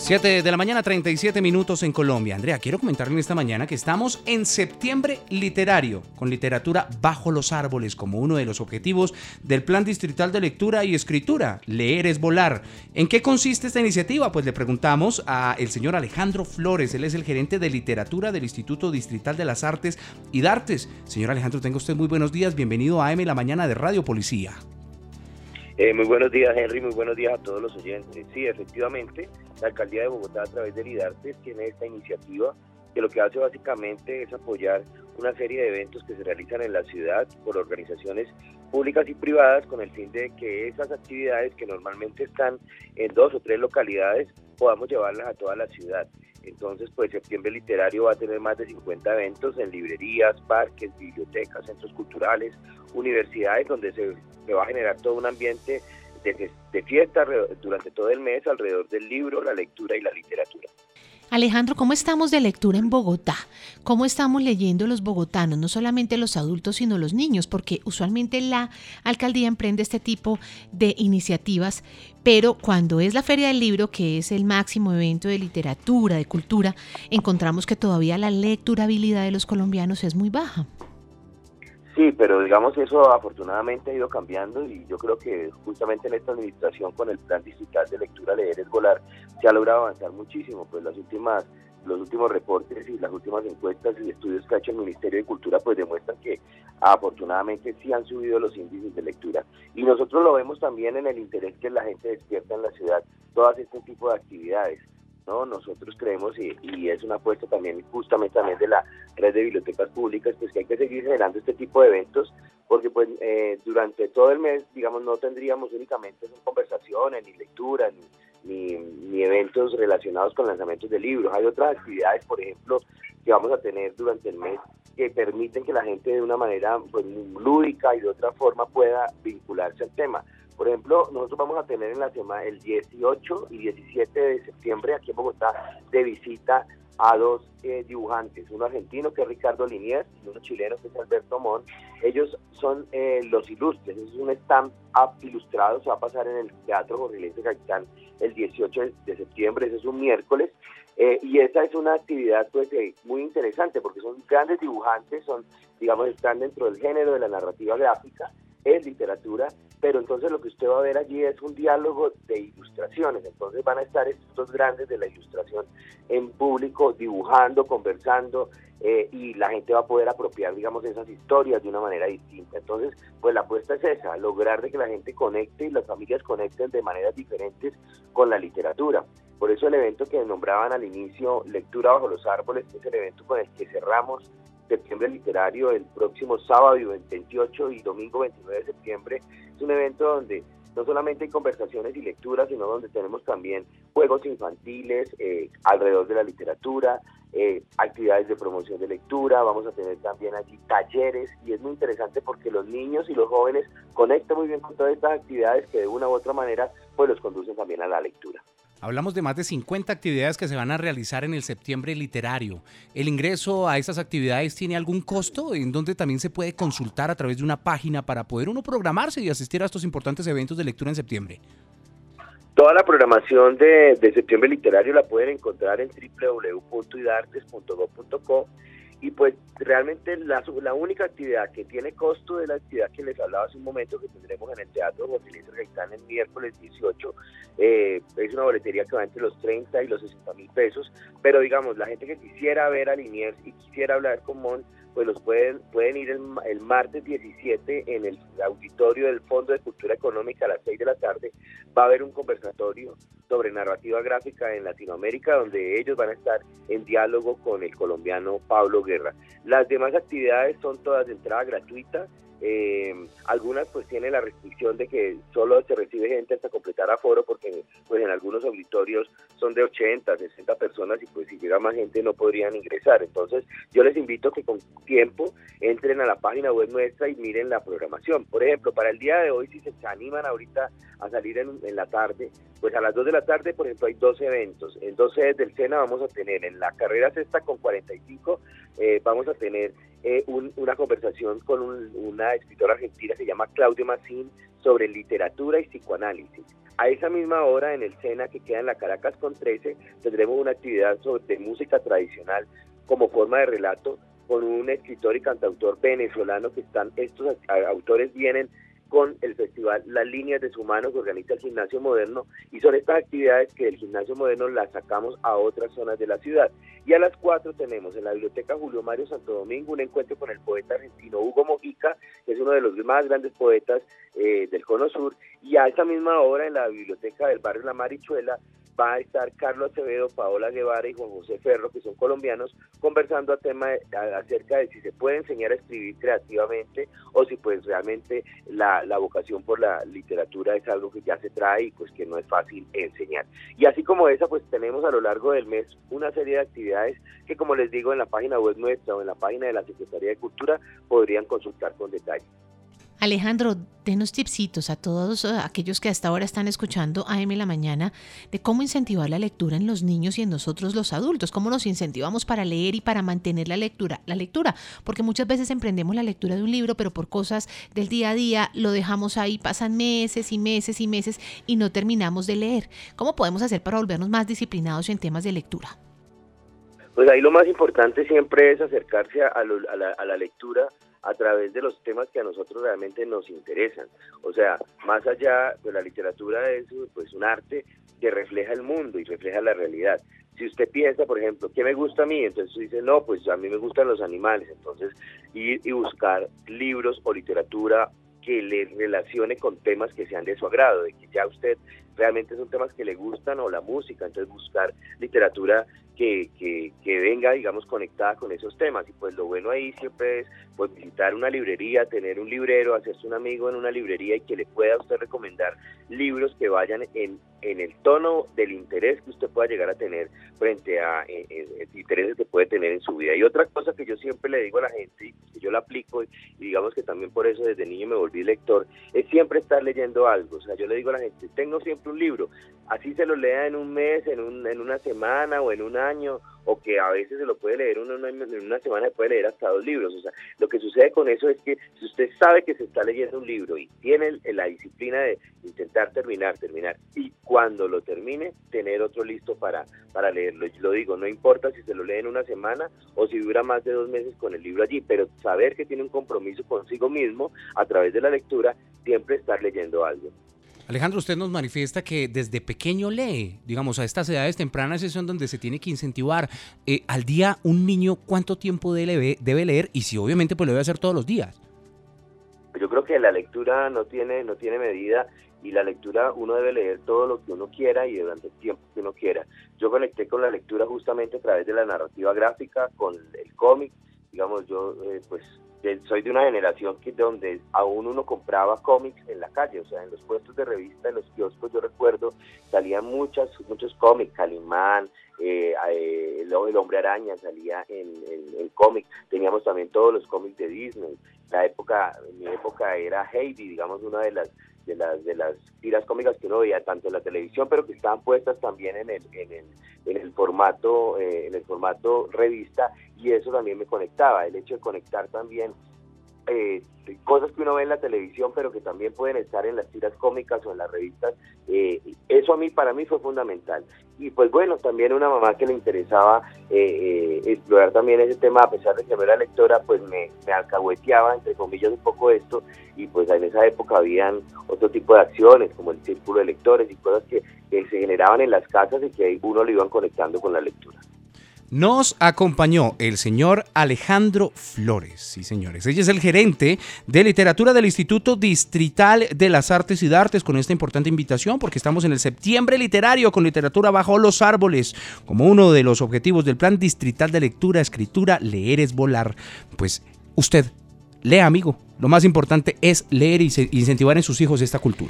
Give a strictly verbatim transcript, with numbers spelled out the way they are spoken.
siete de la mañana, treinta y siete minutos en Colombia. Andrea, quiero comentarle en esta mañana que estamos en septiembre literario, con literatura bajo los árboles como uno de los objetivos del Plan Distrital de Lectura y Escritura, Leer es Volar. ¿En qué consiste esta iniciativa? Pues le preguntamos al señor Alejandro Flores, él es el gerente de literatura del Instituto Distrital de las Artes y Dartes. Señor Alejandro, tenga usted muy buenos días, bienvenido a A M La Mañana de Radio Policía. Eh, muy buenos días, Henry, muy buenos días a todos los oyentes. Sí, efectivamente, la Alcaldía de Bogotá a través del IDARTES tiene esta iniciativa que lo que hace básicamente es apoyar una serie de eventos que se realizan en la ciudad por organizaciones públicas y privadas con el fin de que esas actividades que normalmente están en dos o tres localidades podamos llevarlas a toda la ciudad. Entonces, pues Septiembre Literario va a tener más de cincuenta eventos en librerías, parques, bibliotecas, centros culturales, universidades, donde se, se va a generar todo un ambiente de, de fiesta durante todo el mes alrededor del libro, la lectura y la literatura. Alejandro, ¿cómo estamos de lectura en Bogotá? ¿Cómo estamos leyendo los bogotanos? No solamente los adultos, sino los niños, porque usualmente la alcaldía emprende este tipo de iniciativas, pero cuando es la Feria del Libro, que es el máximo evento de literatura, de cultura, encontramos que todavía la lecturabilidad de los colombianos es muy baja. Sí, pero digamos eso afortunadamente ha ido cambiando y yo creo que justamente en esta administración con el Plan Distrital de Lectura, Leer es Volar se ha logrado avanzar muchísimo, pues las últimas, los últimos reportes y las últimas encuestas y estudios que ha hecho el Ministerio de Cultura pues demuestran que afortunadamente sí han subido los índices de lectura y nosotros lo vemos también en el interés que la gente despierta en la ciudad, todas este tipo de actividades. No, nosotros creemos y, y es una apuesta también justamente también de la red de bibliotecas públicas, pues que hay que seguir generando este tipo de eventos porque pues eh, durante todo el mes, digamos, no tendríamos únicamente conversaciones, ni lecturas, ni, ni, ni eventos relacionados con lanzamientos de libros. Hay otras actividades, por ejemplo, que vamos a tener durante el mes que permiten que la gente de una manera pues, lúdica y de otra forma pueda vincularse al tema. Por ejemplo, nosotros vamos a tener en la semana el dieciocho y diecisiete de septiembre aquí en Bogotá de visita a dos eh, dibujantes, uno argentino que es Ricardo Liniers y uno chileno que es Alberto Mon. Ellos son eh, los ilustres, es un stand-up ilustrado, se va a pasar en el Teatro Jorge Eliezer Gaitán el dieciocho de septiembre, ese es un miércoles, eh, y esa es una actividad pues eh, muy interesante porque son grandes dibujantes, son digamos están dentro del género de la narrativa gráfica, es literatura, pero entonces lo que usted va a ver allí es un diálogo de ilustraciones, entonces van a estar estos grandes de la ilustración en público, dibujando, conversando, eh, y la gente va a poder apropiar, digamos, esas historias de una manera distinta. Entonces, pues la apuesta es esa, lograr de que la gente conecte y las familias conecten de maneras diferentes con la literatura. Por eso el evento que nombraban al inicio, Lectura bajo los árboles, es el evento con el que cerramos Septiembre Literario el próximo sábado veintiocho y domingo veintinueve de septiembre. Es un evento donde no solamente hay conversaciones y lecturas, sino donde tenemos también juegos infantiles eh, alrededor de la literatura, eh, actividades de promoción de lectura, vamos a tener también allí talleres y es muy interesante porque los niños y los jóvenes conectan muy bien con todas estas actividades que de una u otra manera pues los conducen también a la lectura. Hablamos de más de cincuenta actividades que se van a realizar en el Septiembre Literario. ¿El ingreso a esas actividades tiene algún costo? ¿En donde también se puede consultar a través de una página para poder uno programarse y asistir a estos importantes eventos de lectura en septiembre? Toda la programación de, de Septiembre Literario la pueden encontrar en doble u doble u doble u punto idartes punto gob punto co y pues realmente la, la única actividad que tiene costo es la actividad que les hablaba hace un momento que tendremos en el Teatro Jorge Eliezer Gaitán el miércoles dieciocho, eh, es una boletería que va entre los treinta y los sesenta mil pesos, pero digamos la gente que quisiera ver a Liniers y quisiera hablar con Mon, pues los pueden pueden ir el, el martes diecisiete en el auditorio del Fondo de Cultura Económica a las seis de la tarde, va a haber un conversatorio sobre narrativa gráfica en Latinoamérica donde ellos van a estar en diálogo con el colombiano Pablo Guerra. Las demás actividades son todas de entrada gratuita, eh, algunas pues tienen la restricción de que solo se recibe gente hasta completar aforo porque pues en algunos auditorios son de ochenta, sesenta personas y pues si llega más gente no podrían ingresar. Entonces yo les invito a que con tiempo entren a la página web nuestra y miren la programación. Por ejemplo, para el día de hoy, si se animan ahorita a salir en, en la tarde, pues a las dos de la tarde, por ejemplo, hay dos eventos. En dos sedes del SENA vamos a tener en la carrera sexta con cuarenta y cinco, eh, vamos a tener eh, un, una conversación con un, una escritora argentina que se llama Claudia Massín sobre literatura y psicoanálisis. A esa misma hora, en el SENA, que queda en la Caracas con trece, tendremos una actividad sobre música tradicional como forma de relato con un escritor y cantautor venezolano que están, estos autores vienen con el festival Las Líneas de su Mano que organiza el Gimnasio Moderno, y son estas actividades que del Gimnasio Moderno las sacamos a otras zonas de la ciudad. Y a las cuatro tenemos en la Biblioteca Julio Mario Santo Domingo un encuentro con el poeta argentino Hugo Mojica, que es uno de los más grandes poetas eh, del Cono Sur, y a esa misma hora en la Biblioteca del Barrio La Marichuela va a estar Carlos Acevedo, Paola Guevara y Juan José Ferro, que son colombianos, conversando a tema de, a, acerca de si se puede enseñar a escribir creativamente o si pues realmente la, la vocación por la literatura es algo que ya se trae y pues que no es fácil enseñar. Y así como esa, pues tenemos a lo largo del mes una serie de actividades que, como les digo, en la página web nuestra o en la página de la Secretaría de Cultura podrían consultar con detalle. Alejandro, denos tipsitos a todos aquellos que hasta ahora están escuchando A M La Mañana de cómo incentivar la lectura en los niños y en nosotros los adultos, cómo nos incentivamos para leer y para mantener la lectura, la lectura, porque muchas veces emprendemos la lectura de un libro, pero por cosas del día a día lo dejamos ahí, pasan meses y meses y meses y no terminamos de leer. ¿Cómo podemos hacer para volvernos más disciplinados en temas de lectura? Pues ahí lo más importante siempre es acercarse a, lo, a, la, a la lectura a través de los temas que a nosotros realmente nos interesan. O sea, más allá, pues la literatura es pues un arte que refleja el mundo y refleja la realidad. Si usted piensa, por ejemplo, ¿qué me gusta a mí? Entonces usted dice, no, pues a mí me gustan los animales. Entonces ir y buscar libros o literatura que le relacione con temas que sean de su agrado, de que ya usted realmente son temas que le gustan, o la música, entonces buscar literatura que, que, que venga, digamos, conectada con esos temas. Y pues lo bueno ahí siempre es pues visitar una librería, tener un librero, hacerse un amigo en una librería y que le pueda a usted recomendar libros que vayan en, en el tono del interés que usted pueda llegar a tener frente a eh, eh, intereses que puede tener en su vida. Y otra cosa que yo siempre le digo a la gente, y que yo la aplico, y digamos que también por eso desde niño me volví lector, es siempre estar leyendo algo. O sea, yo le digo a la gente, tengo siempre un libro, así se lo lea en un mes, en, un, en una semana o en un año, o que a veces se lo puede leer en una, en una semana, se puede leer hasta dos libros. O sea, lo que sucede con eso es que si usted sabe que se está leyendo un libro y tiene el, la disciplina de intentar terminar, terminar, y cuando lo termine, tener otro listo para, para leerlo. Yo lo digo, no importa si se lo lee en una semana o si dura más de dos meses con el libro allí, pero saber que tiene un compromiso consigo mismo a través de la lectura, siempre estar leyendo algo. Alejandro, usted nos manifiesta que desde pequeño lee, digamos, a estas edades tempranas es donde se tiene que incentivar. Eh, al día, un niño, ¿cuánto tiempo debe, debe leer? Y si obviamente pues lo debe hacer todos los días. Yo creo que la lectura no tiene, no tiene medida, y la lectura uno debe leer todo lo que uno quiera y durante el tiempo que uno quiera. Yo conecté con la lectura justamente a través de la narrativa gráfica, con el cómic. Digamos, yo eh, pues soy de una generación que donde aún uno compraba cómics en la calle, o sea, en los puestos de revista, en los kioscos, yo recuerdo, salían muchas, muchos cómics, Calimán, eh, eh, el, el Hombre Araña salía en, en, en cómic, teníamos también todos los cómics de Disney. La época, en mi época era Heidi, digamos, una de las de las de las tiras cómicas que uno veía tanto en la televisión, pero que estaban puestas también en el en el en el formato eh, en el formato revista, y eso también me conectaba. El hecho de conectar también eh, cosas que uno ve en la televisión, pero que también pueden estar en las tiras cómicas o en las revistas, eh, eso a mí para mí fue fundamental. Y pues bueno, también una mamá que le interesaba eh, eh, explorar también ese tema, a pesar de que no era lectora, pues me, me alcahueteaba, entre comillas, un poco esto, y pues en esa época habían otro tipo de acciones, como el círculo de lectores y cosas que, que se generaban en las casas y que uno lo iban conectando con la lectura. Nos acompañó el señor Alejandro Flores, sí señores, ella es el gerente de literatura del Instituto Distrital de las Artes y de Artes, con esta importante invitación porque estamos en el septiembre literario con literatura bajo los árboles, como uno de los objetivos del Plan Distrital de Lectura, Escritura, Leer es Volar. Pues usted, lea, amigo, lo más importante es leer y incentivar en sus hijos esta cultura.